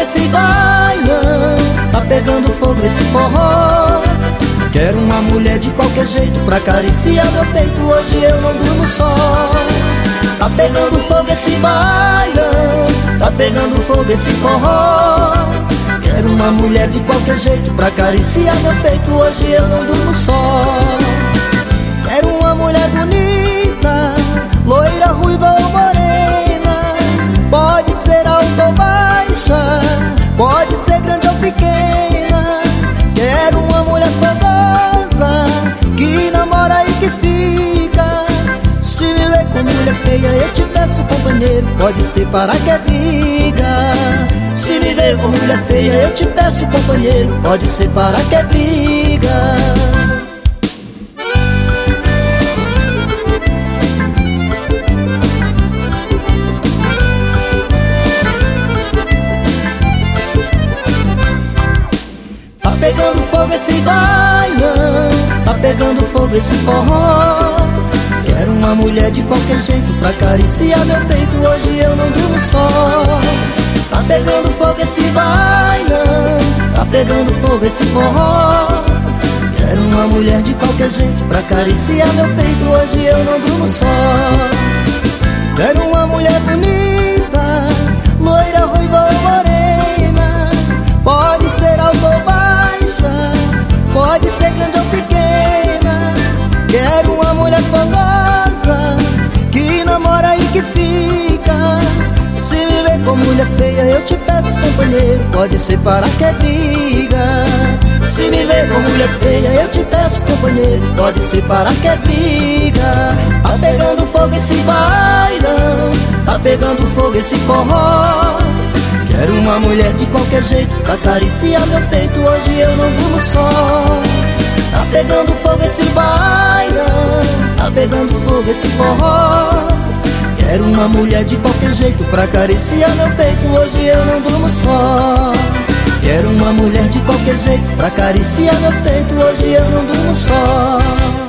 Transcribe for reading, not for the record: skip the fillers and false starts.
esse bailão, tá pegando fogo esse forró. Quero uma mulher de qualquer jeito pra acariciar meu peito, hoje eu não durmo só. Tá pegando fogo esse bailão, tá pegando fogo esse forró. Quero uma mulher de qualquer jeito pra acariciar meu peito, hoje eu não durmo só. Quero uma mulher bonita, loira, ruiva ou morena. Pode ser alta ou baixa, pode ser grande ou pequena. Quero uma mulher fogosa, que namora e que fica. Se me ver com mulher feia, eu te peço companheiro, pode ser para que é briga. Se me ver com mulher feia, eu te peço companheiro, pode ser para que é briga. Tá pegando fogo esse bailão, tá pegando fogo esse forró. Quero uma mulher de qualquer jeito pra acariciar meu peito, hoje eu não durmo só. Tá pegando fogo esse bailão, tá pegando fogo esse forró. Quero uma mulher de qualquer jeito pra acariciar meu peito, hoje eu não durmo só. Quero uma mulher bonita, loira, ruiva ou morena. Pode ser alta ou baixa, pode ser grande ou pequena. Quero uma mulher fogosa, que namora e que fica. Se me ver com mulher feia, eu te peço companheiro, pode ser para que é briga. Se me ver com mulher feia, eu te peço companheiro, pode ser para que é briga. Tá pegando fogo esse bailão, tá pegando fogo esse forró. Quero uma mulher de qualquer jeito pra acariciar meu peito, hoje eu não durmo só. Tá pegando fogo esse bailão, tá pegando fogo esse forró. Quero uma mulher de qualquer jeito pra acariciar meu peito, hoje eu não durmo só. Quero uma mulher de qualquer jeito pra acariciar meu peito, hoje eu não durmo só.